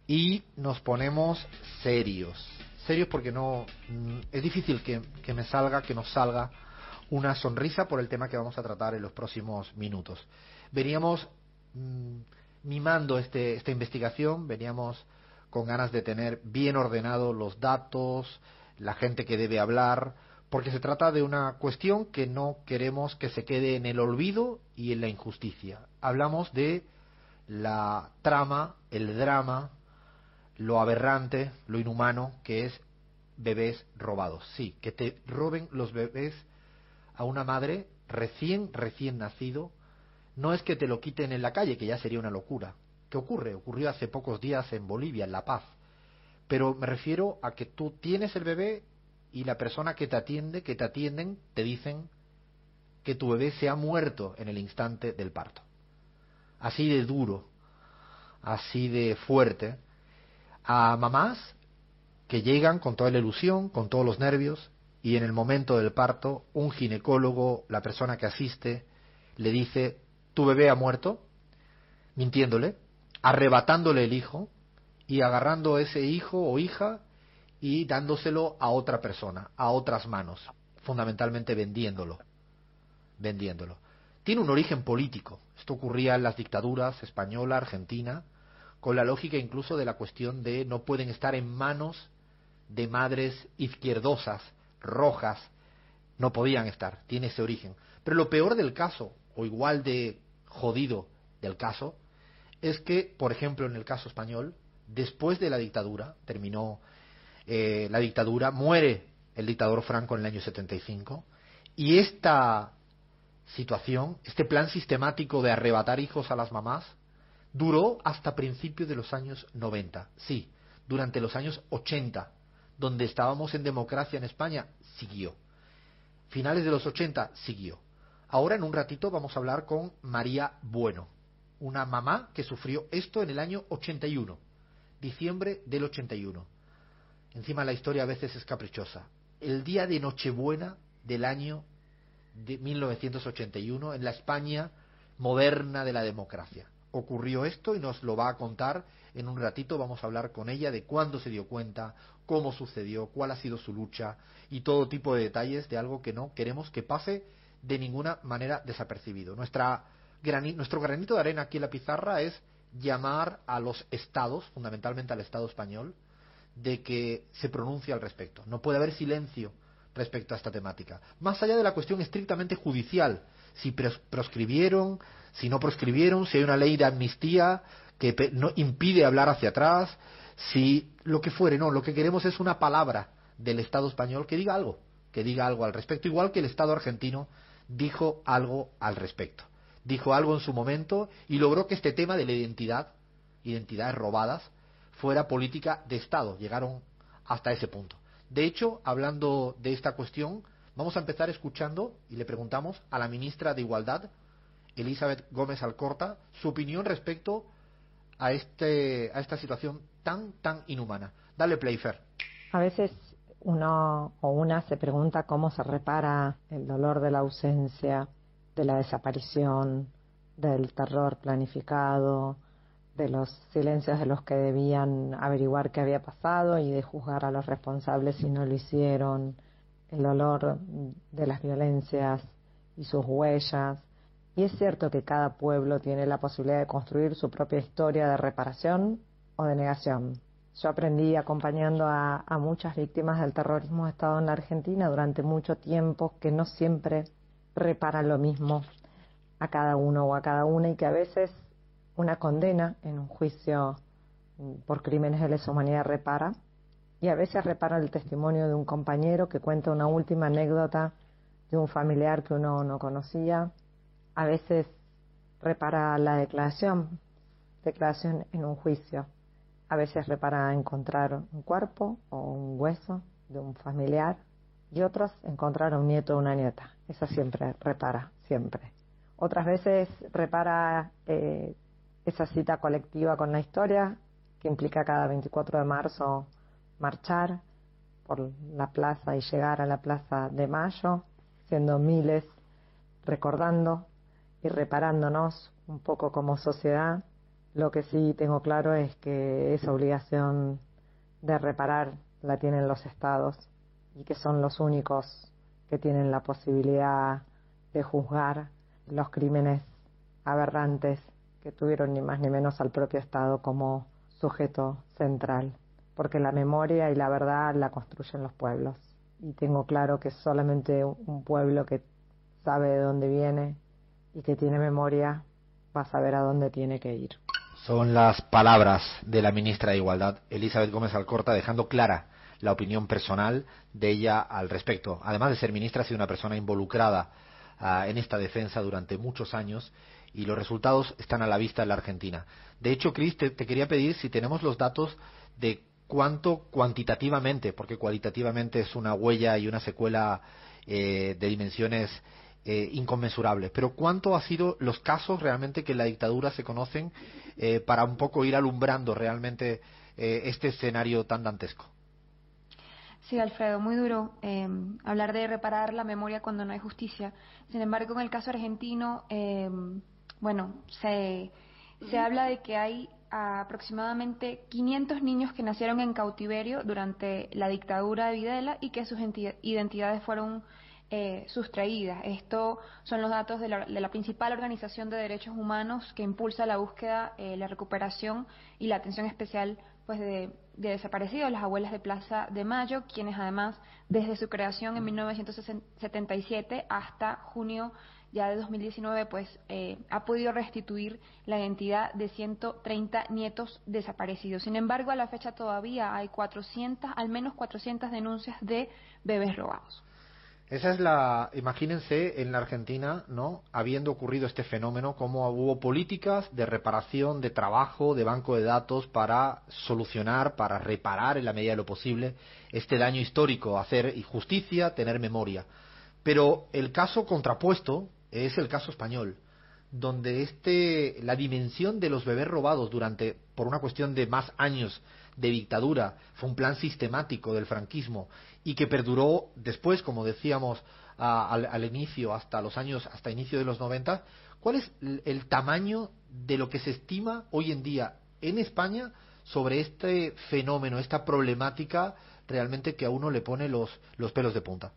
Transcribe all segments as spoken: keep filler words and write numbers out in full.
y nos ponemos serios. Serios porque no mm, es difícil que, que me salga, que nos salga una sonrisa por el tema que vamos a tratar en los próximos minutos. Veníamos mmm, mimando este, esta investigación, veníamos con ganas de tener bien ordenados los datos, la gente que debe hablar, porque se trata de una cuestión que no queremos que se quede en el olvido y en la injusticia. Hablamos de la trama, el drama, lo aberrante, lo inhumano que es bebés robados. Sí, que te roben los bebés a una madre recién, recién nacido. No es que te lo quiten en la calle, que ya sería una locura. ¿Qué ocurre? Ocurrió hace pocos días en Bolivia, en La Paz. Pero me refiero a que tú tienes el bebé y la persona que te atiende, que te atienden, te dicen que tu bebé se ha muerto en el instante del parto. Así de duro, así de fuerte. A mamás que llegan con toda la ilusión, con todos los nervios, y en el momento del parto, un ginecólogo, la persona que asiste, le dice, tu bebé ha muerto, mintiéndole, arrebatándole el hijo, y agarrando ese hijo o hija y dándoselo a otra persona, a otras manos, fundamentalmente vendiéndolo, vendiéndolo. Tiene un origen político. Esto ocurría en las dictaduras española, argentina, con la lógica incluso de la cuestión de no pueden estar en manos de madres izquierdosas, rojas, no podían estar, tiene ese origen. Pero lo peor del caso, o igual de jodido del caso, es que, por ejemplo, en el caso español, después de la dictadura, terminó eh, la dictadura, muere el dictador Franco en el año setenta y cinco, y esta situación, este plan sistemático de arrebatar hijos a las mamás, duró hasta principios de los años noventa. Sí, durante los años ochenta, donde estábamos en democracia en España, siguió. Finales de los ochenta, siguió. Ahora en un ratito vamos a hablar con María Bueno, una mamá que sufrió esto en el año ochenta y uno, diciembre del ochenta y uno. Encima la historia a veces es caprichosa. El día de Nochebuena del año de mil novecientos ochenta y uno, en la España moderna de la democracia, ocurrió esto y nos lo va a contar en un ratito. Vamos a hablar con ella de cuándo se dio cuenta, cómo sucedió, cuál ha sido su lucha y todo tipo de detalles de algo que no queremos que pase de ninguna manera desapercibido. Nuestra grani, nuestro granito de arena aquí en la pizarra es llamar a los estados, fundamentalmente al Estado español, de que se pronuncie al respecto. No puede haber silencio respecto a esta temática. Más allá de la cuestión estrictamente judicial, si pros proscribieron, si no proscribieron, si hay una ley de amnistía que no impide hablar hacia atrás, si lo que fuere, no, lo que queremos es una palabra del Estado español que diga algo, que diga algo al respecto, igual que el Estado argentino dijo algo al respecto. Dijo algo en su momento y logró que este tema de la identidad, identidades robadas, fuera política de Estado. Llegaron hasta ese punto. De hecho, hablando de esta cuestión, vamos a empezar escuchando y le preguntamos a la ministra de Igualdad, Elizabeth Gómez Alcorta, su opinión respecto a este a esta situación tan tan inhumana. Dale play, Fer. A veces uno o una se pregunta cómo se repara el dolor de la ausencia, de la desaparición, del terror planificado, de los silencios de los que debían averiguar qué había pasado y de juzgar a los responsables si no lo hicieron, el dolor de las violencias y sus huellas. Y es cierto que cada pueblo tiene la posibilidad de construir su propia historia de reparación o de negación. Yo aprendí acompañando a, a muchas víctimas del terrorismo de Estado en la Argentina durante mucho tiempo que no siempre reparan lo mismo a cada uno o a cada una y que a veces una condena en un juicio por crímenes de lesa humanidad repara, y a veces repara el testimonio de un compañero que cuenta una última anécdota de un familiar que uno no conocía. A veces repara la declaración, declaración en un juicio. A veces repara encontrar un cuerpo o un hueso de un familiar, y otras encontrar a un nieto o una nieta. Esa siempre repara, siempre. Otras veces repara eh, esa cita colectiva con la historia, que implica cada veinticuatro de marzo marchar por la plaza y llegar a la Plaza de Mayo, siendo miles, recordando y reparándonos un poco como sociedad Lo que sí tengo claro es que esa obligación de reparar la tienen los estados y que son los únicos que tienen la posibilidad de juzgar los crímenes aberrantes que tuvieron ni más ni menos al propio Estado como sujeto central, porque la memoria y la verdad la construyen los pueblos. Y tengo claro que solamente un pueblo que sabe de dónde viene y que tiene memoria va a saber a dónde tiene que ir. Son las palabras de la ministra de Igualdad, Elizabeth Gómez Alcorta, dejando clara la opinión personal de ella al respecto. Además de ser ministra, ha sido una persona involucrada uh, en esta defensa durante muchos años y los resultados están a la vista en la Argentina. De hecho, Cris, te, te quería pedir si tenemos los datos de cuánto cuantitativamente, porque cualitativamente es una huella y una secuela eh, de dimensiones eh, inconmensurables, pero cuánto ha sido los casos realmente que en la dictadura se conocen eh, para un poco ir alumbrando realmente eh, este escenario tan dantesco. Sí, Alfredo, muy duro eh, hablar de reparar la memoria cuando no hay justicia. Sin embargo, en el caso argentino, eh, bueno, se, se habla de que hay aproximadamente quinientos niños que nacieron en cautiverio durante la dictadura de Videla y que sus identidades fueron eh, sustraídas. Estos son los datos de la, de la principal organización de derechos humanos que impulsa la búsqueda, eh, la recuperación y la atención especial pues de, de desaparecidos, las abuelas de Plaza de Mayo, quienes además desde su creación en mil novecientos setenta y siete hasta junio ya de dos mil diecinueve pues eh, ha podido restituir la identidad de ciento treinta nietos desaparecidos. Sin embargo, a la fecha todavía hay cuatrocientas, al menos cuatrocientas denuncias de bebés robados. Esa es la, imagínense en la Argentina, ¿no? Habiendo ocurrido este fenómeno, cómo hubo políticas de reparación, de trabajo, de banco de datos para solucionar, para reparar en la medida de lo posible este daño histórico, hacer justicia, tener memoria. Pero el caso contrapuesto es el caso español, donde este, la dimensión de los bebés robados durante, por una cuestión de más años de dictadura, fue un plan sistemático del franquismo y que perduró después, como decíamos a, al, al inicio, hasta los años, hasta inicio de los noventa. ¿Cuál es el, el tamaño de lo que se estima hoy en día en España sobre este fenómeno, esta problemática realmente que a uno le pone los, los pelos de punta?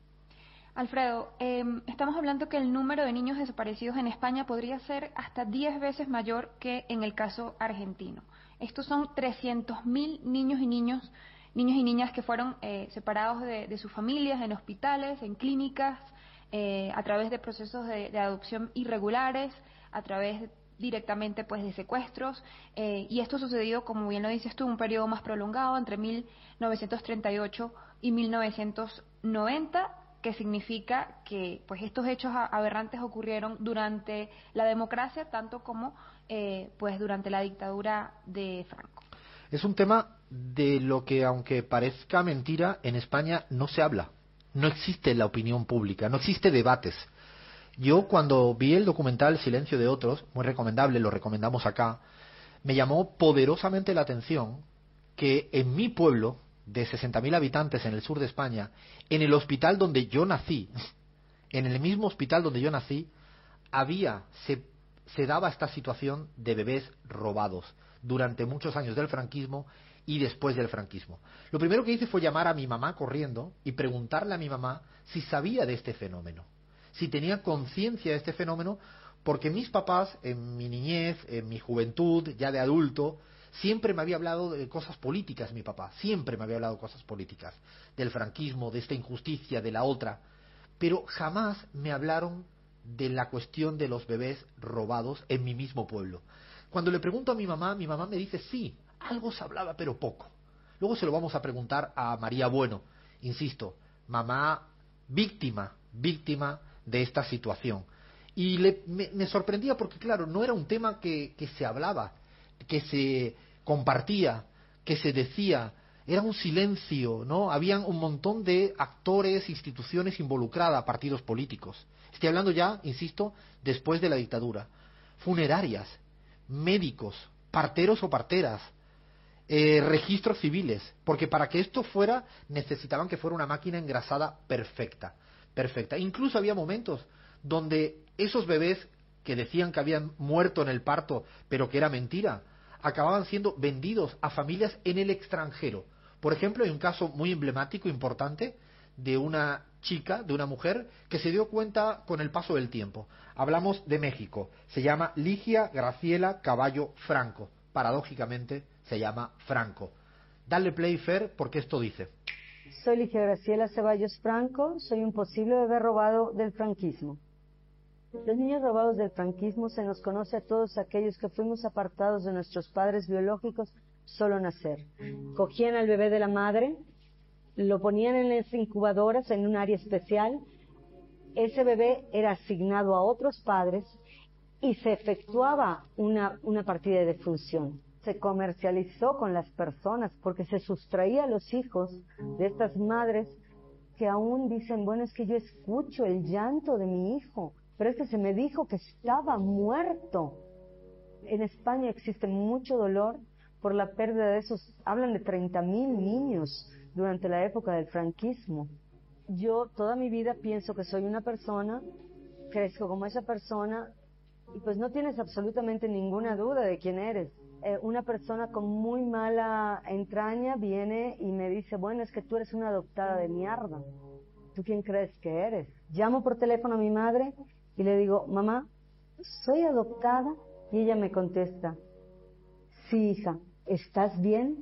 Alfredo, eh, estamos hablando que el número de niños desaparecidos en España podría ser hasta diez veces mayor que en el caso argentino. Estos son trescientos mil niños y niños, niños y niñas que fueron eh, separados de, de sus familias, en hospitales, en clínicas, eh, a través de procesos de, de adopción irregulares, a través de, directamente pues de secuestros, eh, y esto sucedió, como bien lo dices tú, un periodo más prolongado entre mil novecientos treinta y ocho y mil novecientos noventa, que significa que pues estos hechos aberrantes ocurrieron durante la democracia tanto como eh, pues durante la dictadura de Franco. Es un tema de lo que, aunque parezca mentira, en España no se habla, no existe la opinión pública, no existe debates. Yo cuando vi el documental Silencio de otros, muy recomendable, lo recomendamos acá, me llamó poderosamente la atención que en mi pueblo de sesenta mil habitantes en el sur de España, en el hospital donde yo nací, en el mismo hospital donde yo nací, había, se, se daba esta situación de bebés robados durante muchos años del franquismo y después del franquismo. Lo primero que hice fue llamar a mi mamá corriendo y preguntarle a mi mamá si sabía de este fenómeno, si tenía conciencia de este fenómeno, porque mis papás, en mi niñez, en mi juventud, ya de adulto, siempre me había hablado de cosas políticas, mi papá, siempre me había hablado de cosas políticas, del franquismo, de esta injusticia, de la otra, pero jamás me hablaron de la cuestión de los bebés robados en mi mismo pueblo. Cuando le pregunto a mi mamá, mi mamá me dice sí, algo se hablaba, pero poco. Luego se lo vamos a preguntar a María Bueno, insisto, mamá víctima, víctima de esta situación. Y le, me, me sorprendía porque, claro, no era un tema que, que se hablaba, que se compartía, que se decía, era un silencio, ¿no? Habían un montón de actores, instituciones involucradas, partidos políticos. Estoy hablando ya, insisto, después de la dictadura. Funerarias, médicos, parteros o parteras, eh, registros civiles, porque para que esto fuera necesitaban que fuera una máquina engrasada perfecta, perfecta. Incluso había momentos donde esos bebés que decían que habían muerto en el parto, pero que era mentira, acababan siendo vendidos a familias en el extranjero. Por ejemplo, hay un caso muy emblemático, importante, de una chica, de una mujer, que se dio cuenta con el paso del tiempo. Hablamos de México. Se llama Ligia Graciela Caballo Franco. Paradójicamente, se llama Franco. Dale play, Fer, porque esto dice: soy Ligia Graciela Ceballos Franco, soy un posible bebé robado del franquismo. Los niños robados del franquismo se nos conoce a todos aquellos que fuimos apartados de nuestros padres biológicos solo nacer. Cogían al bebé de la madre, lo ponían en las incubadoras en un área especial, ese bebé era asignado a otros padres y se efectuaba una, una partida de defunción. Se comercializó con las personas porque se sustraía a los hijos de estas madres que aún dicen, bueno, es que yo escucho el llanto de mi hijo, pero es que se me dijo que estaba muerto. En España existe mucho dolor por la pérdida de esos, hablan de treinta mil niños durante la época del franquismo. Yo toda mi vida pienso que soy una persona, crezco como esa persona, y pues no tienes absolutamente ninguna duda de quién eres. Eh, una persona con muy mala entraña viene y me dice, bueno, es que tú eres una adoptada de mierda. ¿Tú quién crees que eres? Llamo por teléfono a mi madre y le digo, mamá, ¿soy adoptada? Y ella me contesta, sí, hija, ¿estás bien?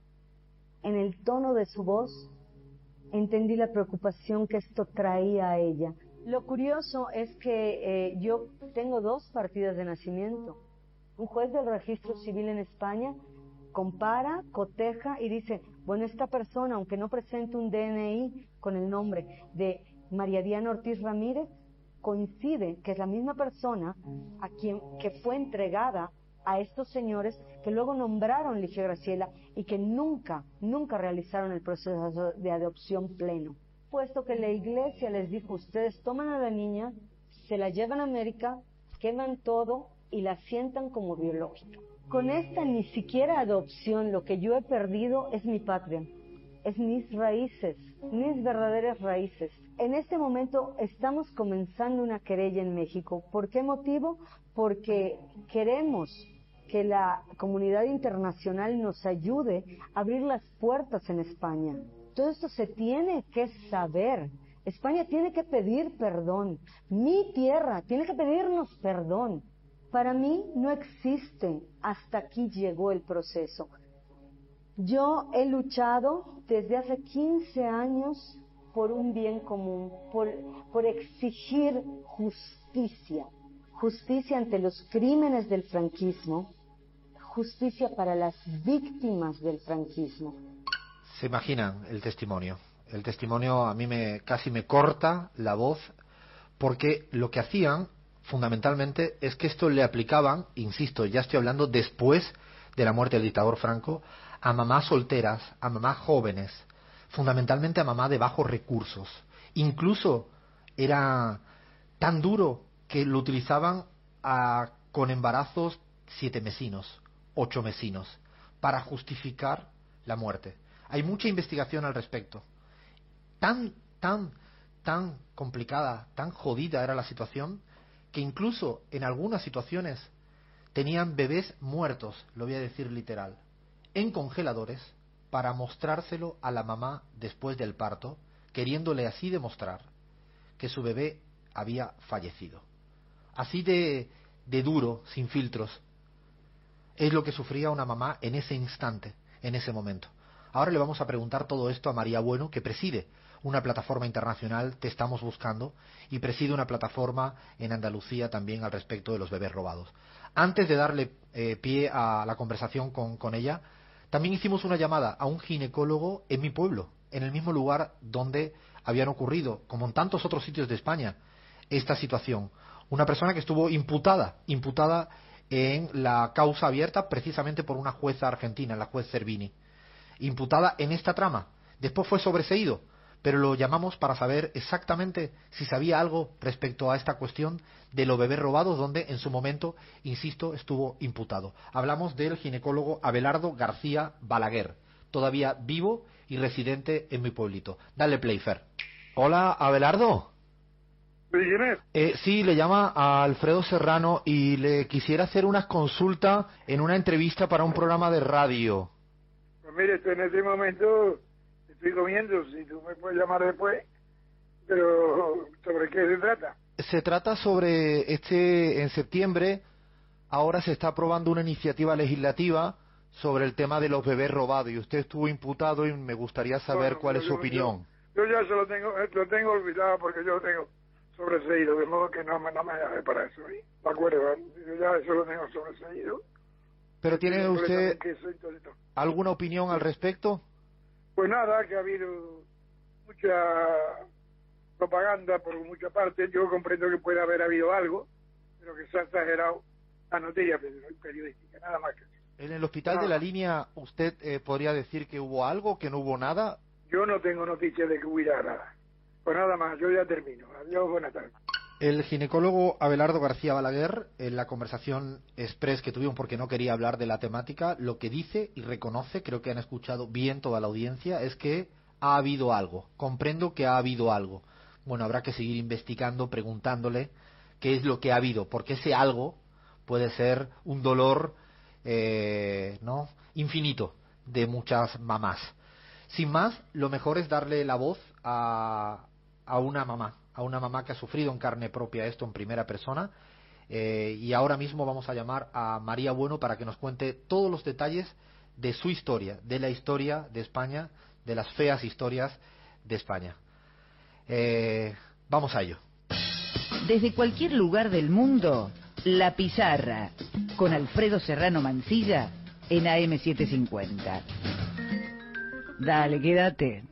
En el tono de su voz entendí la preocupación que esto traía a ella. Lo curioso es que eh, yo tengo dos partidas de nacimiento. Un juez del registro civil en España compara, coteja y dice, bueno, esta persona, aunque no presente un D N I con el nombre de María Diana Ortiz Ramírez, coincide que es la misma persona a quien que fue entregada a estos señores que luego nombraron Ligia Graciela y que nunca, nunca realizaron el proceso de adopción pleno. Puesto que la iglesia les dijo, ustedes toman a la niña, se la llevan a América, queman todo y la sientan como biológica. Con esta ni siquiera adopción, lo que yo he perdido es mi patria, es mis raíces, mis verdaderas raíces. En este momento estamos comenzando una querella en México. ¿Por qué motivo? Porque queremos que la comunidad internacional nos ayude a abrir las puertas en España. Todo esto se tiene que saber. España tiene que pedir perdón. Mi tierra tiene que pedirnos perdón. Para mí no existe. Hasta aquí llegó el proceso. Yo he luchado desde hace quince años por un bien común, por, por exigir justicia. Justicia ante los crímenes del franquismo, justicia para las víctimas del franquismo. Se imaginan el testimonio. El testimonio a mí me casi me corta la voz, porque lo que hacían fundamentalmente es que esto le aplicaban, insisto, ya estoy hablando después de la muerte del dictador Franco, a mamás solteras, a mamás jóvenes, fundamentalmente a mamás de bajos recursos. Incluso era tan duro que lo utilizaban a, con embarazos siete mesinos, ocho mesinos, para justificar la muerte. Hay mucha investigación al respecto. Tan, tan, tan complicada, tan jodida era la situación, que incluso en algunas situaciones tenían bebés muertos, lo voy a decir literal, en congeladores, para mostrárselo a la mamá después del parto, queriéndole así demostrar que su bebé había fallecido. Así de, de duro, sin filtros, es lo que sufría una mamá en ese instante, en ese momento. Ahora le vamos a preguntar todo esto a María Bueno, que preside una plataforma internacional, Te Estamos Buscando, y preside una plataforma en Andalucía también al respecto de los bebés robados. Antes de darle eh, pie a la conversación con, con ella, también hicimos una llamada a un ginecólogo en mi pueblo, en el mismo lugar donde habían ocurrido, como en tantos otros sitios de España, esta situación. Una persona que estuvo imputada, imputada en la causa abierta precisamente por una jueza argentina, la juez Cervini, imputada en esta trama. Después fue sobreseído, pero lo llamamos para saber exactamente si sabía algo respecto a esta cuestión de los bebés robados, donde en su momento, insisto, estuvo imputado. Hablamos del ginecólogo Abelardo García Balaguer, todavía vivo y residente en mi pueblito. Dale play, Fer. Hola, Abelardo. Eh, sí, le llama a Alfredo Serrano y le quisiera hacer unas consultas en una entrevista para un programa de radio. Pues mire, estoy en este momento estoy comiendo, si tú me puedes llamar después, pero ¿sobre qué se trata? Se trata sobre este, en septiembre, ahora se está aprobando una iniciativa legislativa sobre el tema de los bebés robados y usted estuvo imputado y me gustaría saber Bueno, cuál es su yo, opinión. Yo, yo ya se lo tengo, lo tengo olvidado porque yo lo tengo sobreseído, de modo que no me, no me llame para eso, ¿eh? ¿De acuerdo? Yo ya eso lo tengo sobreseído. ¿Pero tiene usted que soy todo esto. alguna opinión al respecto? Pues nada, que ha habido mucha propaganda por mucha parte. Yo comprendo que puede haber habido algo, pero que se ha exagerado la noticia periodística, nada más que eso. En el hospital nada de la más. línea, ¿usted eh, podría decir que hubo algo, que no hubo nada? Yo no tengo noticias de que hubiera nada. Pues nada más, yo ya termino. Adiós, buenas tardes. El ginecólogo Abelardo García Balaguer, en la conversación express que tuvimos porque no quería hablar de la temática, lo que dice y reconoce, creo que han escuchado bien toda la audiencia, es que ha habido algo. Comprendo que ha habido algo. Bueno, habrá que seguir investigando, preguntándole qué es lo que ha habido, porque ese algo puede ser un dolor eh, no infinito de muchas mamás. Sin más, lo mejor es darle la voz a, a una mamá, a una mamá que ha sufrido en carne propia esto en primera persona. Eh, y ahora mismo vamos a llamar a María Bueno para que nos cuente todos los detalles de su historia, de la historia de España, de las feas historias de España. Eh, vamos a ello. Desde cualquier lugar del mundo, La Pizarra, con Alfredo Serrano Mancilla en A M setecientos cincuenta. Dale, quédate.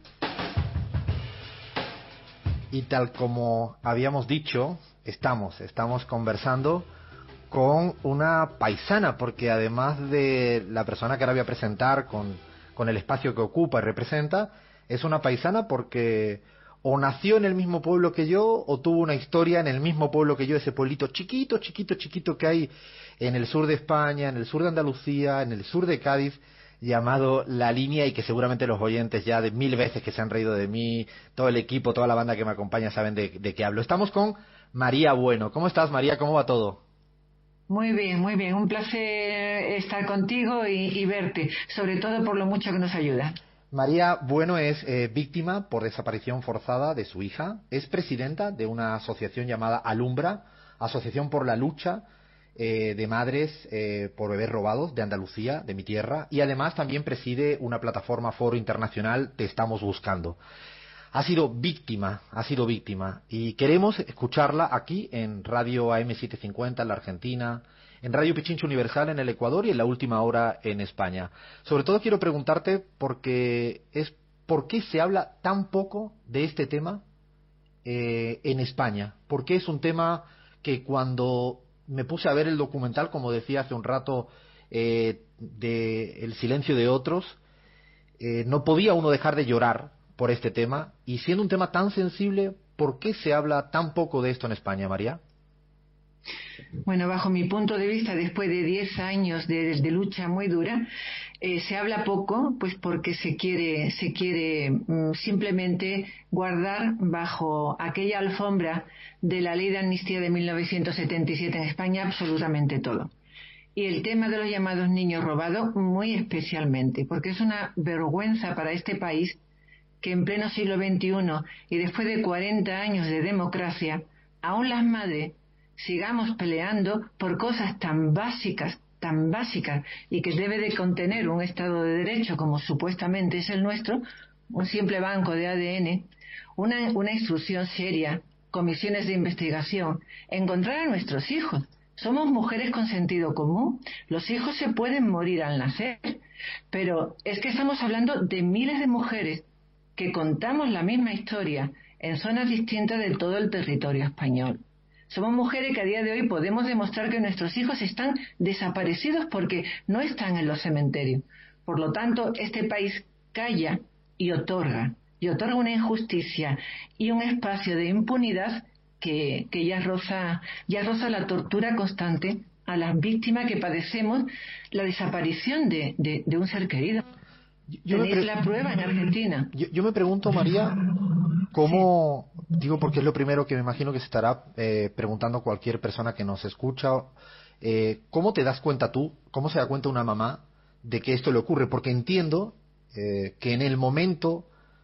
Y tal como habíamos dicho, estamos, estamos conversando con una paisana, porque además de la persona que ahora voy a presentar con, con el espacio que ocupa y representa, es una paisana porque o nació en el mismo pueblo que yo, o tuvo una historia en el mismo pueblo que yo, ese pueblito chiquito, chiquito, chiquito que hay en el sur de España, en el sur de Andalucía, en el sur de Cádiz, llamado La Línea, y que seguramente los oyentes ya de mil veces que se han reído de mí, todo el equipo, toda la banda que me acompaña saben de, de qué hablo. Estamos con María Bueno. ¿Cómo estás, María? ¿Cómo va todo? Muy bien, muy bien. Un placer estar contigo y, y verte, sobre todo por lo mucho que nos ayuda. María Bueno es eh, víctima por desaparición forzada de su hija. Es presidenta de una asociación llamada Alumbra, Asociación por la Lucha eh, de Madres eh, por Bebés Robados de Andalucía, de mi tierra, y además también preside una plataforma foro internacional Te Estamos Buscando. Ha sido víctima, ha sido víctima, y queremos escucharla aquí en Radio A M setecientos cincuenta en la Argentina, en Radio Pichincha Universal en el Ecuador y en La Última Hora en España. Sobre todo quiero preguntarte porque es ¿por qué se habla tan poco de este tema eh, en España? ¿Por qué es un tema que cuando me puse a ver el documental, como decía hace un rato, eh, de El silencio de otros, eh, no podía uno dejar de llorar por este tema? Y siendo un tema tan sensible, ¿por qué se habla tan poco de esto en España, María? Bueno, bajo mi punto de vista, después de diez años de, de lucha muy dura, eh, se habla poco, pues porque se quiere, se quiere mm, simplemente guardar bajo aquella alfombra de la Ley de Amnistía de mil novecientos setenta y siete en España absolutamente todo. Y el tema de los llamados niños robados muy especialmente, porque es una vergüenza para este país que en pleno siglo veintiuno y después de cuarenta años de democracia, aún las madres sigamos peleando por cosas tan básicas, tan básicas, y que debe de contener un Estado de Derecho como supuestamente es el nuestro, un simple banco de A D N, una, una instrucción seria, comisiones de investigación, encontrar a nuestros hijos. Somos mujeres con sentido común, los hijos se pueden morir al nacer, pero es que estamos hablando de miles de mujeres que contamos la misma historia en zonas distintas de todo el territorio español. Somos mujeres que a día de hoy podemos demostrar que nuestros hijos están desaparecidos porque no están en los cementerios. Por lo tanto, este país calla y otorga, y otorga una injusticia y un espacio de impunidad que, que ya roza, ya roza la tortura constante a las víctimas que padecemos la desaparición de, de, de un ser querido. Yo Tenéis la prueba en Argentina. Yo, yo me pregunto, María, ¿cómo, Digo porque es lo primero que me imagino que se estará eh, preguntando cualquier persona que nos escucha. Eh, ¿Cómo te das cuenta tú, cómo se da cuenta una mamá de que esto le ocurre? Porque entiendo eh, que en el momento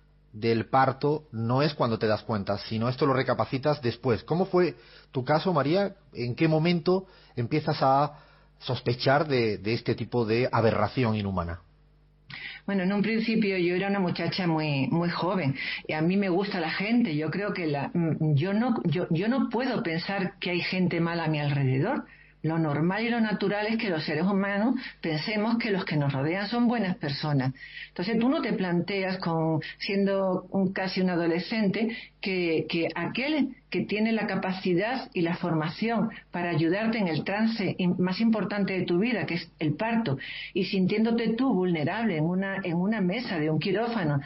del parto no es cuando te das cuenta, sino esto lo recapacitas después. ¿Cómo fue tu caso, María? ¿En qué momento empiezas a sospechar de, de este tipo de aberración inhumana? Bueno, en un principio yo era una muchacha muy muy joven y a mí me gusta la gente. Yo creo que la, yo no yo yo no puedo pensar que hay gente mala a mi alrededor. Lo normal y lo natural es que los seres humanos pensemos que los que nos rodean son buenas personas. Entonces tú no te planteas, con siendo un, casi un adolescente, que, que aquel que tiene la capacidad y la formación para ayudarte en el trance más importante de tu vida, que es el parto, y sintiéndote tú vulnerable en una, en una mesa de un quirófano,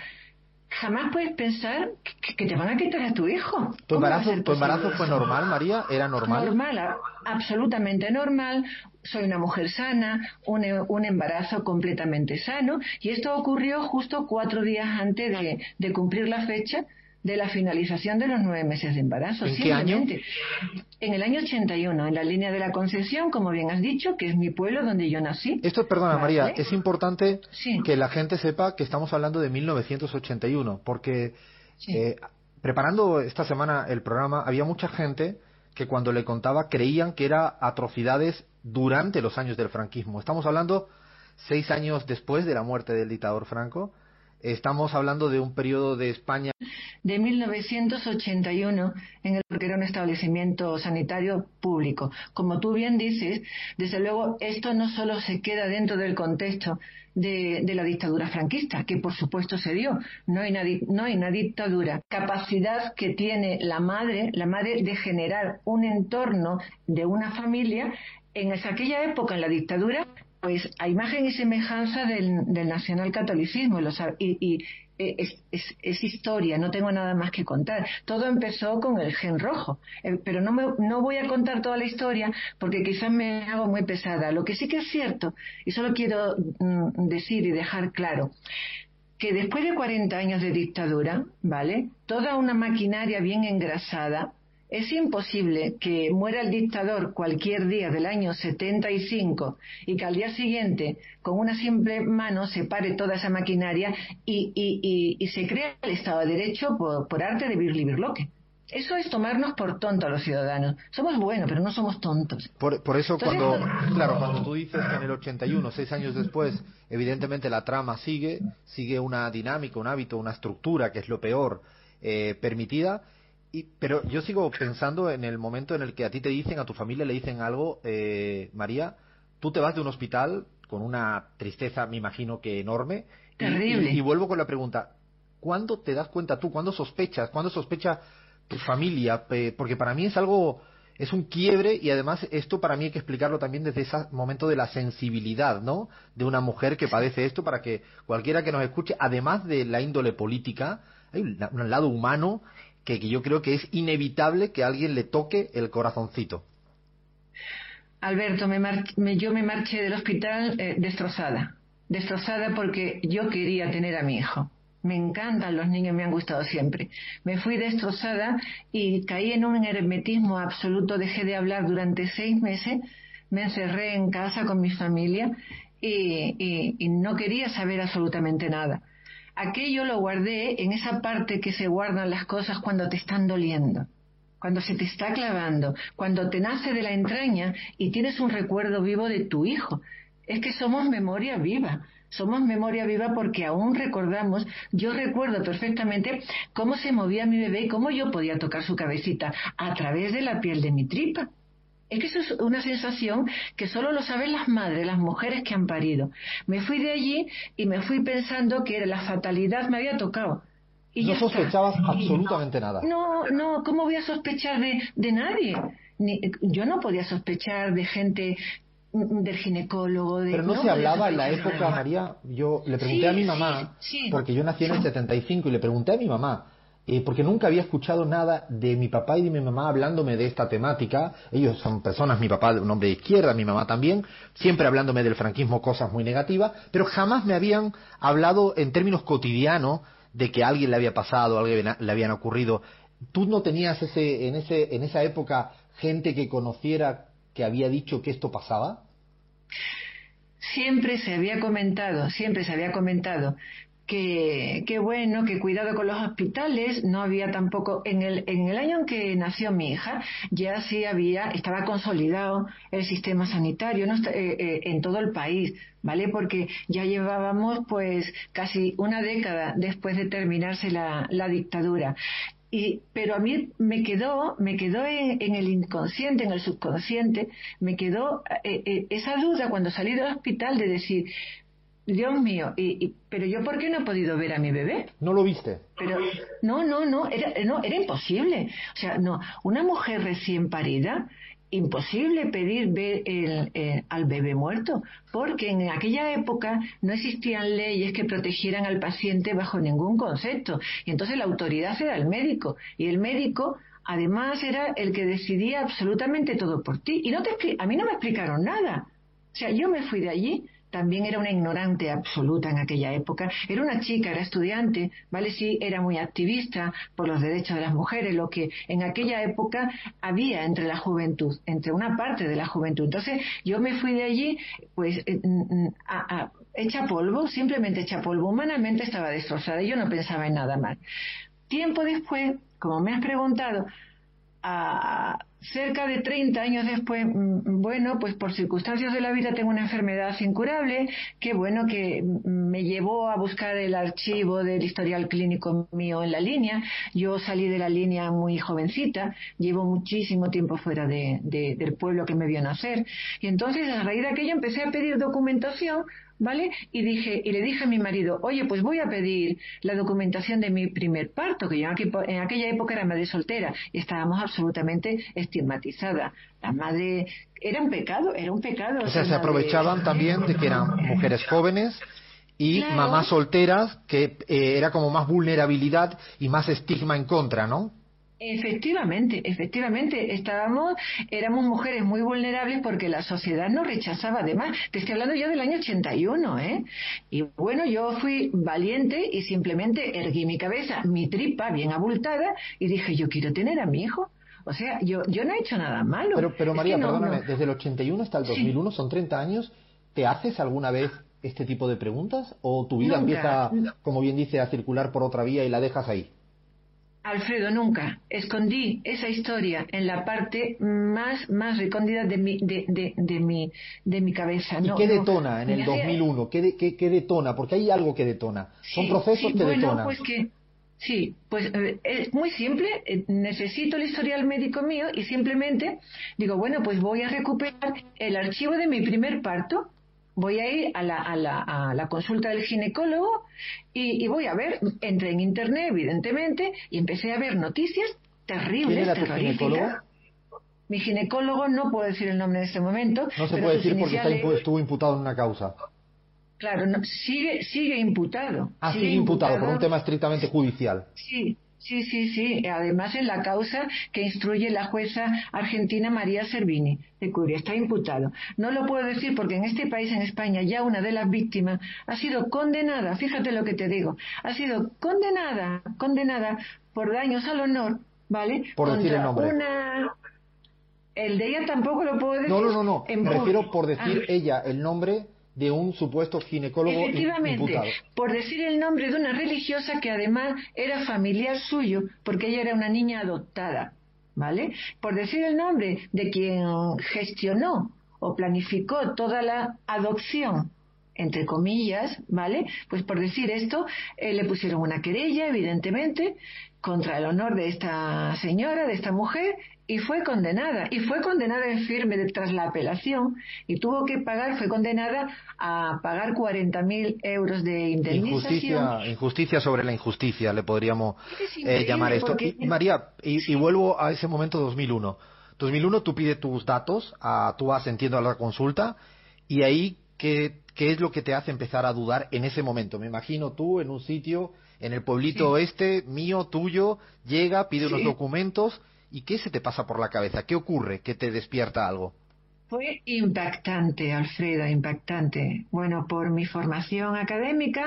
jamás puedes pensar que, que te van a quitar a tu hijo. ¿Tu embarazo, ¿tu embarazo fue normal, María? ¿Era normal? Normal, absolutamente normal. Soy una mujer sana, un, un embarazo completamente sano, y esto ocurrió justo cuatro días antes de, de cumplir la fecha de la finalización de los nueve meses de embarazo. ¿En qué año? En el año ochenta y uno, en la línea de la Concepción, como bien has dicho, que es mi pueblo donde yo nací. Esto, perdona, ¿Vale? María, es importante sí. que la gente sepa que estamos hablando de mil novecientos ochenta y uno, porque sí. eh, preparando esta semana el programa, había mucha gente que cuando le contaba creían que era atrocidades durante los años del franquismo. Estamos hablando seis años después de la muerte del dictador Franco. Estamos hablando de un periodo de España de mil novecientos ochenta y uno, en el que era un establecimiento sanitario público. Como tú bien dices, desde luego esto no solo se queda dentro del contexto de, de la dictadura franquista, que por supuesto se dio. No hay, una, no hay una dictadura. Capacidad que tiene la madre, la madre de generar un entorno de una familia. En esa, aquella época, en la dictadura, pues a imagen y semejanza del, del nacionalcatolicismo, los, y, y es, es, es historia, no tengo nada más que contar. Todo empezó con el gen rojo, eh, pero no, me, no voy a contar toda la historia porque quizás me hago muy pesada. Lo que sí que es cierto, y solo quiero mm, decir y dejar claro, que después de cuarenta años de dictadura, ¿vale?, toda una maquinaria bien engrasada. Es imposible que muera el dictador cualquier día del año setenta y cinco y que al día siguiente, con una simple mano, se pare toda esa maquinaria y, y, y, y se crea el Estado de Derecho por, por arte de birlibirloque. Eso es tomarnos por tontos a los ciudadanos. Somos buenos, pero no somos tontos. Por, por eso Entonces, cuando, claro, cuando tú dices que en el ochenta y uno, seis años después, evidentemente la trama sigue, sigue una dinámica, un hábito, una estructura, que es lo peor, eh, permitida. Y, pero yo sigo pensando en el momento en el que a ti te dicen, a tu familia le dicen algo, eh, María, tú te vas de un hospital con una tristeza, me imagino que enorme. Terrible. Y, y, y vuelvo con la pregunta, ¿cuándo te das cuenta tú? ¿Cuándo sospechas? ¿Cuándo sospecha tu familia? Eh, porque para mí es algo, es un quiebre, y además esto para mí hay que explicarlo también desde ese momento de la sensibilidad, ¿no?, de una mujer que padece esto, para que cualquiera que nos escuche, además de la índole política, hay un, un lado humano que, que yo creo que es inevitable que a alguien le toque el corazoncito. Alberto, me mar me, yo me marché del hospital eh, destrozada, destrozada porque yo quería tener a mi hijo. Me encantan los niños, me han gustado siempre. Me fui destrozada y caí en un hermetismo absoluto, dejé de hablar durante seis meses, me encerré en casa con mi familia y, y, y no quería saber absolutamente nada. Aquello lo guardé en esa parte que se guardan las cosas cuando te están doliendo, cuando se te está clavando, cuando te nace de la entraña y tienes un recuerdo vivo de tu hijo. Es que somos memoria viva, somos memoria viva porque aún recordamos. Yo recuerdo perfectamente cómo se movía mi bebé y cómo yo podía tocar su cabecita a través de la piel de mi tripa. Es que eso es una sensación que solo lo saben las madres, las mujeres que han parido. Me fui de allí y me fui pensando que la fatalidad me había tocado. Y no ya sospechabas está. absolutamente nada. No, no, ¿cómo voy a sospechar de, de nadie? Ni, yo no podía sospechar de gente, del ginecólogo. De, Pero no, no se hablaba en la época, nada. María, yo le pregunté sí, a mi mamá, sí, sí, porque yo nací en el setenta y cinco, y le pregunté a mi mamá, Eh, porque nunca había escuchado nada de mi papá y de mi mamá hablándome de esta temática. Ellos son personas, mi papá un hombre de izquierda, mi mamá también, siempre hablándome del franquismo, cosas muy negativas, pero jamás me habían hablado en términos cotidianos de que a alguien le había pasado, a alguien le habían ocurrido. ¿Tú no tenías ese, en, ese, en esa época gente que conociera que había dicho que esto pasaba? Siempre se había comentado, siempre se había comentado que, que bueno, que cuidado con los hospitales. No había tampoco, en el, en el año en que nació mi hija, ya sí había, estaba consolidado el sistema sanitario, ¿no? eh, eh, en todo el país, ¿vale? Porque ya llevábamos pues casi una década después de terminarse la, la dictadura. Y, pero a mí me quedó, me quedó en, en el inconsciente, en el subconsciente, me quedó eh, eh, esa duda cuando salí del hospital de decir, Dios mío, y, y, pero yo ¿por qué no he podido ver a mi bebé? ¿No lo viste? Pero no, no, no, era, no, era imposible. O sea, no, una mujer recién parida, imposible pedir ver el, eh, al bebé muerto, porque en aquella época no existían leyes que protegieran al paciente bajo ningún concepto. Y entonces la autoridad era el médico, y el médico además era el que decidía absolutamente todo por ti. Y no te, a mí no me explicaron nada. O sea, yo me fui de allí. También era una ignorante absoluta en aquella época. Era una chica, era estudiante, ¿vale? Sí, era muy activista por los derechos de las mujeres, lo que en aquella época había entre la juventud, entre una parte de la juventud. Entonces, yo me fui de allí, pues, a, a, hecha polvo, simplemente hecha polvo. Humanamente estaba destrozada y yo no pensaba en nada más. Tiempo después, como me has preguntado, a cerca de treinta años después, bueno, pues por circunstancias de la vida tengo una enfermedad incurable, que bueno, que me llevó a buscar el archivo del historial clínico mío en la línea. Yo salí de la línea muy jovencita, llevo muchísimo tiempo fuera de, de, del pueblo que me vio nacer, y entonces a raíz de aquello empecé a pedir documentación, ¿vale? Y dije, y le dije a mi marido, oye, pues voy a pedir la documentación de mi primer parto, que yo en aquella época era madre soltera y estábamos absolutamente estigmatizadas. La madre era un pecado, era un pecado. O sea, se aprovechaban también de que eran mujeres jóvenes y claro, mamás solteras, que eh, era como más vulnerabilidad y más estigma en contra, ¿no? Efectivamente, efectivamente, estábamos, éramos mujeres muy vulnerables porque la sociedad nos rechazaba. Además, te estoy hablando yo del año ochenta y uno, ¿eh? Y bueno, yo fui valiente y simplemente erguí mi cabeza, mi tripa bien abultada y dije, yo quiero tener a mi hijo. O sea, yo yo no he hecho nada malo. Pero, pero María, es que no, perdóname, no. desde el ochenta y uno hasta el dos mil uno, sí, son treinta años, ¿te haces alguna vez este tipo de preguntas? ¿O tu vida Nunca. empieza, como bien dice, a circular por otra vía y la dejas ahí? Alfredo, nunca. Escondí esa historia en la parte más más recóndita de mi de, de, de mi de mi cabeza. ¿Y no, qué no, detona en el dos mil uno? ¿Qué, de, qué, ¿Qué detona? Porque hay algo que detona. Son sí, procesos sí, que bueno, detonan. Pues que, sí, pues eh, es muy simple. Eh, necesito el historial médico mío y simplemente digo, bueno, pues voy a recuperar el archivo de mi primer parto. Voy a ir a la, a la, a la consulta del ginecólogo y, y voy a ver, entré en internet evidentemente y empecé a ver noticias terribles, ¿Quién era tu terroríficas. ginecólogo? Mi ginecólogo, no puedo decir el nombre en este momento. No se pero puede sus decir porque está iniciales, impu estuvo imputado en una causa. Claro, no, sigue sigue imputado. Ah, sigue sigue imputado, imputado por un tema estrictamente judicial. Sí. Sí, sí, sí. Además, en la causa que instruye la jueza argentina María Servini de Curia, está imputado. No lo puedo decir porque en este país, en España, ya una de las víctimas ha sido condenada, fíjate lo que te digo, ha sido condenada, condenada por daños al honor, ¿vale? Por decir el Contra nombre. Una... El de ella tampoco lo puedo decir. No, no, no, no. En Me público. refiero por decir Ah. ella el nombre de un supuesto ginecólogo Efectivamente, imputado. por decir el nombre de una religiosa que además era familiar suyo, porque ella era una niña adoptada, ¿vale? Por decir el nombre de quien gestionó o planificó toda la adopción, entre comillas, ¿vale? Pues por decir esto, eh, le pusieron una querella, evidentemente, contra el honor de esta señora, de esta mujer, y fue condenada, y fue condenada en firme de, tras la apelación, y tuvo que pagar, fue condenada a pagar cuarenta mil euros de indemnización. Injusticia, injusticia sobre la injusticia, le podríamos eh, llamar esto. Porque... Y, María, y, sí. y vuelvo a ese momento dos mil uno. dos mil uno tú pides tus datos, a, tú vas, entiendo, a la consulta, y ahí, ¿qué, ¿qué es lo que te hace empezar a dudar en ese momento? Me imagino tú en un sitio, en el pueblito sí. este, mío, tuyo, llega, pide sí. unos documentos, ¿y qué se te pasa por la cabeza? ¿Qué ocurre que te despierta algo? Fue impactante, Alfredo, impactante. Bueno, por mi formación académica,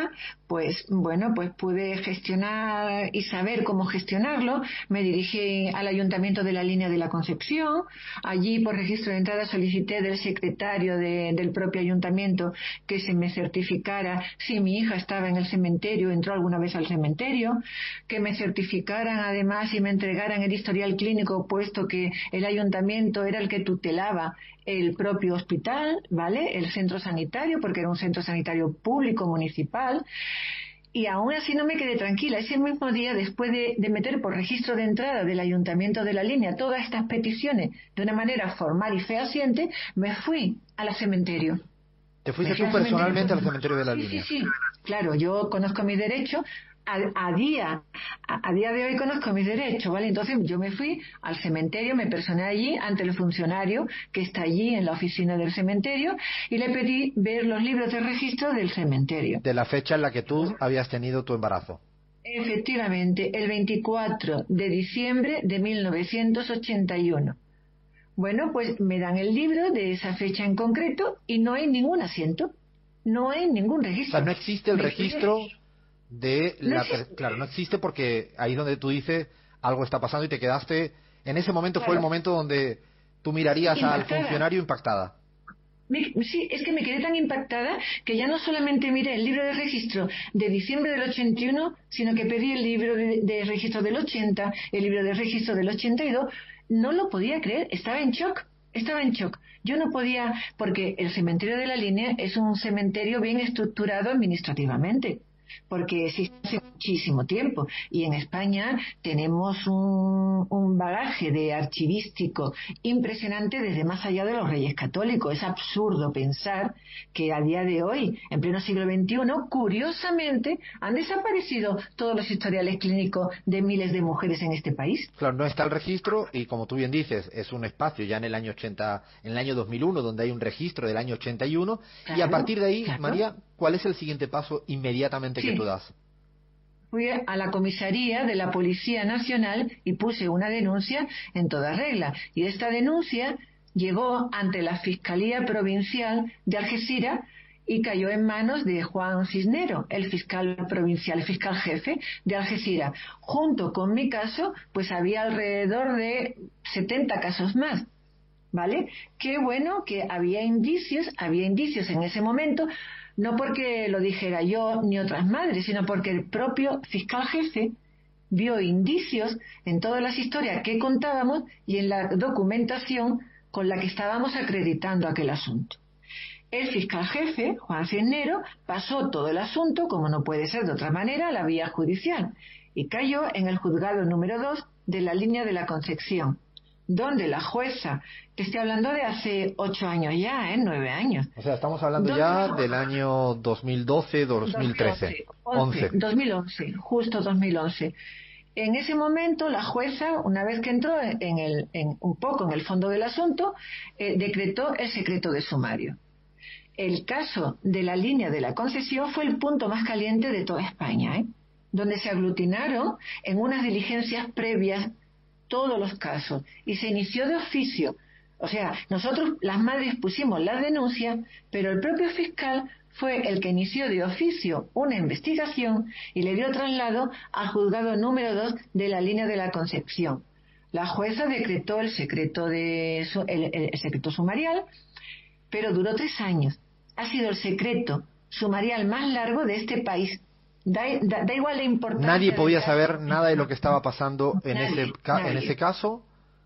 pues bueno, pues pude gestionar y saber cómo gestionarlo. Me dirigí al Ayuntamiento de la Línea de la Concepción. Allí, por registro de entrada, solicité del secretario de, del propio ayuntamiento que se me certificara si mi hija estaba en el cementerio, entró alguna vez al cementerio, que me certificaran además y me entregaran el historial clínico, puesto que el ayuntamiento era el que tutelaba el propio hospital, ¿vale? El centro sanitario, porque era un centro sanitario público municipal. Y aún así no me quedé tranquila. Ese mismo día, después de, de meter por registro de entrada del Ayuntamiento de la Línea todas estas peticiones de una manera formal y fehaciente, me fui al cementerio. ¿Te fuiste tú personalmente al cementerio de la sí, Línea? Sí, sí, claro, yo conozco mis derechos. A, a día a, a día de hoy conozco mis derechos, ¿vale? Entonces yo me fui al cementerio, me personé allí ante el funcionario que está allí en la oficina del cementerio y le pedí ver los libros de registro del cementerio. De la fecha en la que tú habías tenido tu embarazo. Efectivamente, el veinticuatro de diciembre de mil novecientos ochenta y uno. Bueno, pues me dan el libro de esa fecha en concreto y no hay ningún asiento, no hay ningún registro. O sea, no existe el me registro de la... No existe. Claro, no existe porque ahí donde tú dices algo está pasando y te quedaste... En ese momento claro. Fue el momento donde tú mirarías impactada. Al funcionario impactada. Me, sí, es que me quedé tan impactada que ya no solamente miré el libro de registro de diciembre del ochenta y uno, sino que pedí el libro de, de registro del ochenta, el libro de registro del ochenta y dos. No lo podía creer, estaba en shock, estaba en shock. Yo no podía, porque el cementerio de la Línea es un cementerio bien estructurado administrativamente, porque existe hace muchísimo tiempo y en España tenemos un, un bagaje de archivístico impresionante desde más allá de los Reyes Católicos. Es absurdo pensar que a día de hoy, en pleno siglo veintiuno, curiosamente han desaparecido todos los historiales clínicos de miles de mujeres en este país. Claro, no está el registro y como tú bien dices, es un espacio ya en el año ochenta, en el año dos mil uno, donde hay un registro del año ochenta y uno, claro, y a partir de ahí, claro. María, ¿cuál es el siguiente paso inmediatamente sí. que tú das? Fui a la comisaría de la Policía Nacional y puse una denuncia en toda regla. Y esta denuncia llegó ante la Fiscalía Provincial de Algeciras y cayó en manos de Juan Cisnero, el fiscal provincial, el fiscal jefe de Algeciras. Junto con mi caso, pues había alrededor de setenta casos más, ¿vale? Qué bueno que había indicios, había indicios en ese momento, no porque lo dijera yo ni otras madres, sino porque el propio fiscal jefe vio indicios en todas las historias que contábamos y en la documentación con la que estábamos acreditando aquel asunto. El fiscal jefe, Juan Cisnero, pasó todo el asunto, como no puede ser de otra manera, a la vía judicial y cayó en el juzgado número dos de la Línea de la Concepción, donde la jueza, te estoy hablando de hace ocho años ya, ¿eh? Nueve años. O sea, estamos hablando ya del año dos mil doce, dos mil trece. once, dos mil once, justo dos mil once. En ese momento, la jueza, una vez que entró en el, en, un poco en el fondo del asunto, eh, decretó el secreto de sumario. El caso de la Línea de la Concesión fue el punto más caliente de toda España, ¿eh? Donde se aglutinaron en unas diligencias previas todos los casos y se inició de oficio. O sea, nosotros las madres pusimos las denuncias, pero el propio fiscal fue el que inició de oficio una investigación y le dio traslado al juzgado número dos de la Línea de la Concepción. La jueza decretó el secreto de el, el secreto sumarial, pero duró tres años. Ha sido el secreto sumarial más largo de este país. Da, da, da igual la importancia. Nadie podía saber nada de lo que estaba pasando en, nadie, ese, ca nadie. en ese caso.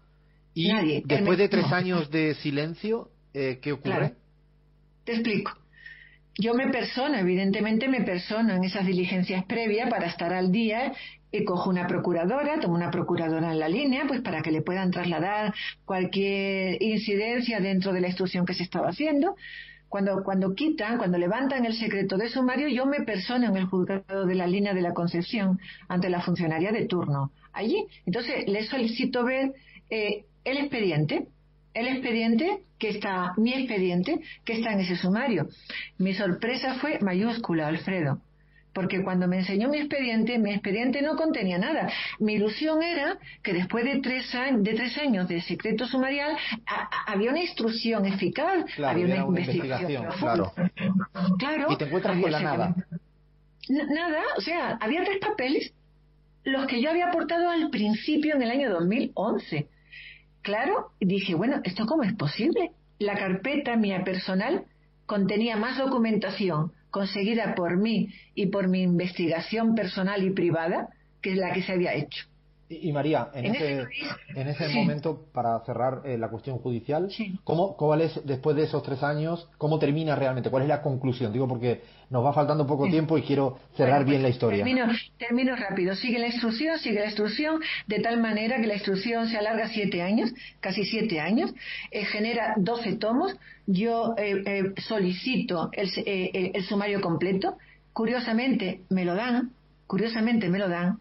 Y nadie. después de tres no. años de silencio, eh, ¿qué ocurre? Claro. Te explico. Yo me persono, evidentemente me persono en esas diligencias previas para estar al día y cojo una procuradora, tomo una procuradora en la línea, pues para que le puedan trasladar cualquier incidencia dentro de la instrucción que se estaba haciendo. Cuando, cuando quitan, cuando levantan el secreto de sumario, yo me persono en el juzgado de la Línea de la Concepción ante la funcionaria de turno. Allí, entonces, le solicito ver eh, el expediente, el expediente que está, mi expediente que está en ese sumario. Mi sorpresa fue mayúscula, Alfredo, porque cuando me enseñó mi expediente, mi expediente no contenía nada. Mi ilusión era que después de tres años de, tres años de secreto sumarial a, a, había una instrucción eficaz, claro, había una, una investigación, investigación, claro. claro. Y te encuentras con la nada. N- nada, o sea, había tres papeles, los que yo había aportado al principio en el año dos mil once. Claro, dije, bueno, ¿esto cómo es posible? La carpeta mía personal contenía más documentación conseguida por mí y por mi investigación personal y privada que la que se había hecho. Y, y María, en, En ese, ese país, en ese sí. momento, para cerrar eh, la cuestión judicial, Sí. ¿cómo, ¿cuál es, después de esos tres años, cómo termina realmente? ¿Cuál es la conclusión? Digo, porque nos va faltando poco Sí. tiempo y quiero cerrar Bueno, bien la pues, historia. Termino, termino rápido. Sigue la instrucción, sigue la instrucción, de tal manera que la instrucción se alarga siete años, casi siete años, eh, genera doce tomos. Yo eh, eh, solicito el, eh, el, el sumario completo. Curiosamente me lo dan, curiosamente me lo dan.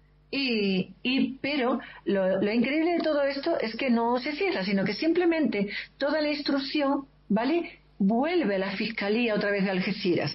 Y, y pero lo, lo increíble de todo esto es que no se cierra, sino que simplemente toda la instrucción, ¿vale?, vuelve a la Fiscalía otra vez de Algeciras,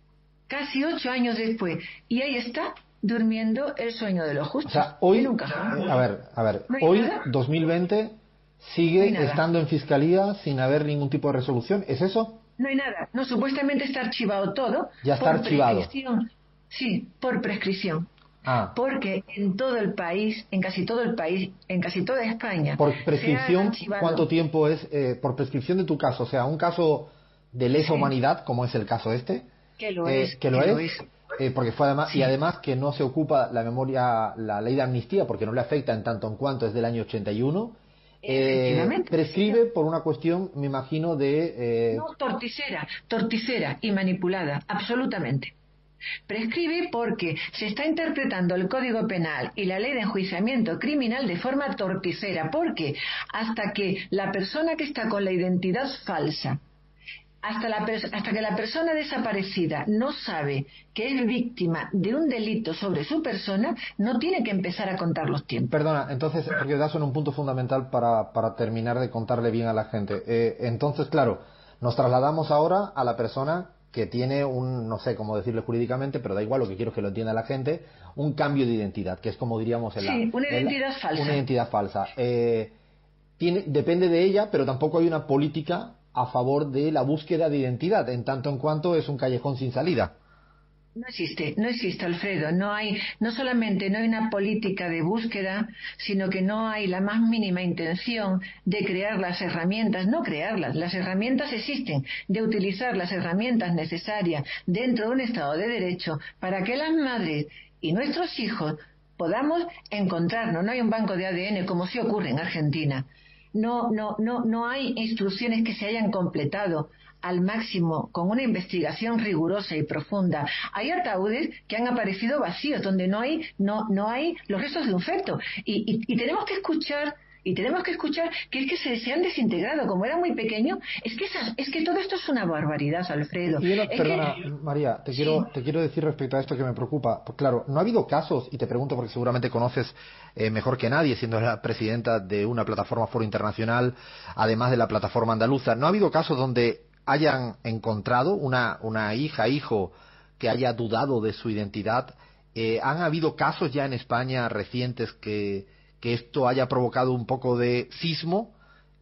casi ocho años después, y ahí está durmiendo el sueño de los O justos. sea, hoy, En un cajón. eh, a ver, a ver, No hay hoy, nada. dos mil veinte, No sigue hay nada. estando en fiscalía sin haber ningún tipo de resolución. ¿Es eso? No hay nada. No, supuestamente está archivado todo. Ya está por archivado. prescripción. Sí, por prescripción. Ah, Porque en todo el país, en casi todo el país, en casi toda España, por se han prescripción, archivado. ¿cuánto tiempo es? Eh, por prescripción de tu caso, o sea, un caso de lesa Sí. humanidad, como es el caso este, Que lo eh, es, que lo que es, lo es. eh, porque fue además, Sí. y además que no se ocupa la memoria, la ley de amnistía, porque no le afecta en tanto en cuanto es del año ochenta y uno, eh, Efectivamente. prescribe por una cuestión, me imagino, de... eh, No, torticera, torticera y manipulada, absolutamente. Prescribe porque se está interpretando el Código Penal y la Ley de Enjuiciamiento Criminal de forma torticera, porque hasta que la persona que está con la identidad falsa, hasta, la hasta que la persona desaparecida no sabe que es víctima de un delito sobre su persona, no tiene que empezar a contar los tiempos. Perdona, entonces, porque das en un punto fundamental para, para terminar de contarle bien a la gente. Eh, entonces, claro, nos trasladamos ahora a la persona que tiene un, no sé cómo decirlo jurídicamente, pero da igual, lo que quiero es que lo entienda la gente, un cambio de identidad, que es como diríamos en la... Sí, una en la- identidad falsa. Una identidad falsa. Eh, tiene, depende de ella, pero tampoco hay una política a favor de la búsqueda de identidad, en tanto en cuanto es un callejón sin salida. No existe, no existe, Alfredo. No hay, no solamente no hay una política de búsqueda, sino que no hay la más mínima intención de crear las herramientas, no crearlas, las herramientas existen, de utilizar las herramientas necesarias dentro de un Estado de Derecho para que las madres y nuestros hijos podamos encontrarnos. No hay un banco de A D N como sí ocurre en Argentina. No, no, no, no hay instrucciones que se hayan completado al máximo con una investigación rigurosa y profunda. Hay ataúdes que han aparecido vacíos, donde no hay, no, no hay los restos de un feto. Y, y, y tenemos que escuchar, y tenemos que escuchar que es que se, se han desintegrado, como era muy pequeño. Es que esas, es que todo esto es una barbaridad, Alfredo. Y una- Es perdona, que- María, te Sí. quiero, te quiero decir respecto a esto que me preocupa. Pues claro, no ha habido casos, y te pregunto porque seguramente conoces eh, mejor que nadie, siendo la presidenta de una plataforma Foro Internacional, además de la plataforma andaluza, ¿no ha habido casos donde hayan encontrado una, una hija, hijo, que haya dudado de su identidad? Eh, ¿Han habido casos ya en España recientes que, que esto haya provocado un poco de cismo?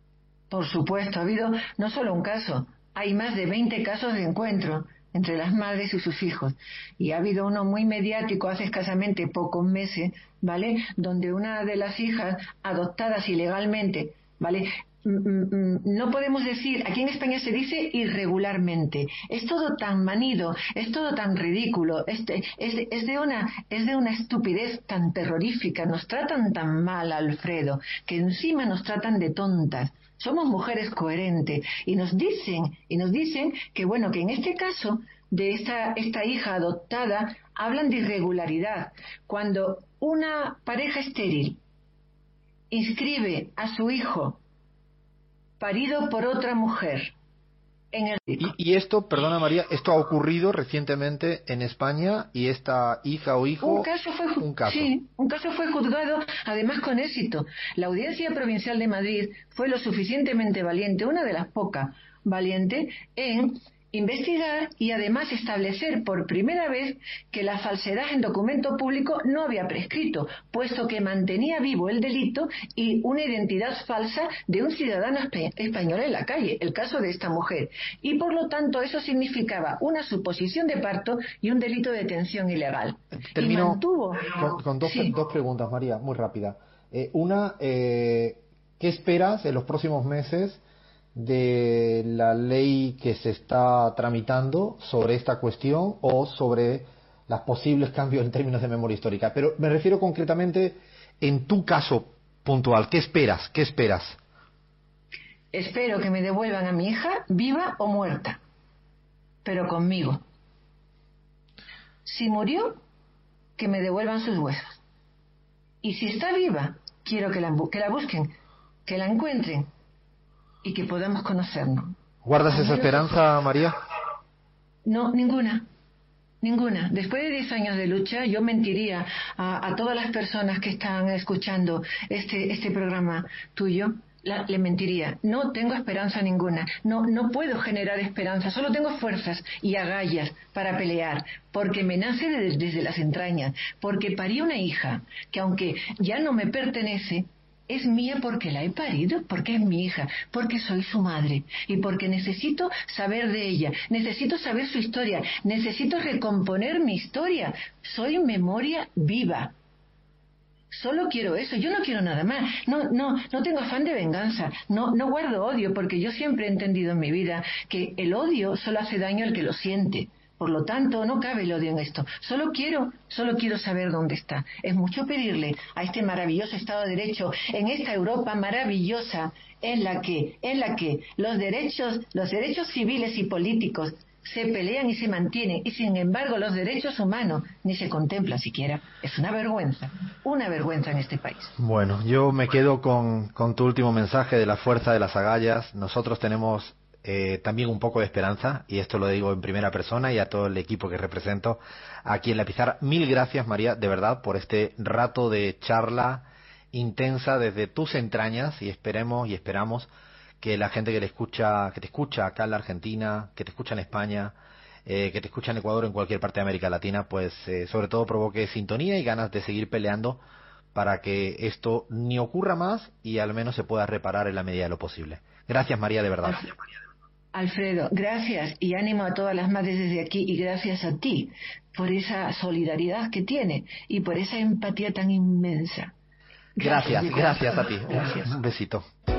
Por supuesto, ha habido no solo un caso, hay más de veinte casos de encuentro entre las madres y sus hijos. Y ha habido uno muy mediático hace escasamente pocos meses, ¿vale?, donde una de las hijas adoptadas ilegalmente, ¿vale?, no podemos decir, aquí en España se dice irregularmente, es todo tan manido, es todo tan ridículo, es de, es de, es de una es de una estupidez tan terrorífica, nos tratan tan mal, Alfredo, que encima nos tratan de tontas. Somos mujeres coherentes y nos dicen y nos dicen que bueno, que en este caso de esta esta hija adoptada hablan de irregularidad, cuando una pareja estéril inscribe a su hijo parido por otra mujer en el... Y, y esto, perdona María, esto ha ocurrido recientemente en España y esta hija o hijo... Un caso fue, un caso. Sí, un caso fue juzgado, además con éxito. La Audiencia Provincial de Madrid fue lo suficientemente valiente, una de las pocas valientes, en investigar y además establecer por primera vez que la falsedad en documento público no había prescrito, puesto que mantenía vivo el delito y una identidad falsa de un ciudadano espa- español en la calle, el caso de esta mujer. Y por lo tanto eso significaba una suposición de parto y un delito de detención ilegal. Termino y mantuvo... con, con dos, Sí. dos preguntas, María, muy rápida. Eh, una, eh, ¿qué esperas en los próximos meses de la ley que se está tramitando sobre esta cuestión o sobre los posibles cambios en términos de memoria histórica? Pero me refiero concretamente en tu caso puntual. ¿Qué esperas? ¿Qué esperas? Espero que me devuelvan a mi hija viva o muerta, pero conmigo. Si murió, que me devuelvan sus huesos. Y si está viva, quiero que la, bu- que la busquen, que la encuentren y que podamos conocernos. ¿Guardas esa esperanza, María? No, ninguna. Ninguna. Después de diez años de lucha, yo mentiría a, a todas las personas que están escuchando este, este programa tuyo. La, le mentiría. No tengo esperanza ninguna. No, no puedo generar esperanza. Solo tengo fuerzas y agallas para pelear. Porque me nace de- desde las entrañas. Porque parí una hija que, aunque ya no me pertenece, es mía porque la he parido, porque es mi hija, porque soy su madre y porque necesito saber de ella, necesito saber su historia, necesito recomponer mi historia. Soy memoria viva. Solo quiero eso, yo no quiero nada más. No, no, no tengo afán de venganza, no, no guardo odio, porque yo siempre he entendido en mi vida que el odio solo hace daño al que lo siente. Por lo tanto, no cabe el odio en esto. Solo quiero, solo quiero saber dónde está. Es mucho pedirle a este maravilloso Estado de Derecho, en esta Europa maravillosa, en la que, en la que los derechos, los derechos civiles y políticos se pelean y se mantienen, y sin embargo los derechos humanos ni se contemplan siquiera. Es una vergüenza, una vergüenza en este país. Bueno, yo me quedo con, con tu último mensaje de la fuerza de las agallas. Nosotros tenemos eh, también un poco de esperanza, y esto lo digo en primera persona y a todo el equipo que represento aquí en La Pizarra. Mil gracias, María, de verdad, por este rato de charla intensa desde tus entrañas, y esperemos y esperamos que la gente que le escucha, que te escucha acá en la Argentina, que te escucha en España, eh, que te escucha en Ecuador, en cualquier parte de América Latina, pues eh, sobre todo provoque sintonía y ganas de seguir peleando para que esto ni ocurra más y al menos se pueda reparar en la medida de lo posible. Gracias, María, de verdad. Alfredo, gracias y ánimo a todas las madres desde aquí, y gracias a ti por esa solidaridad que tiene y por esa empatía tan inmensa. Gracias, gracias, gracias a ti. Gracias. Un besito.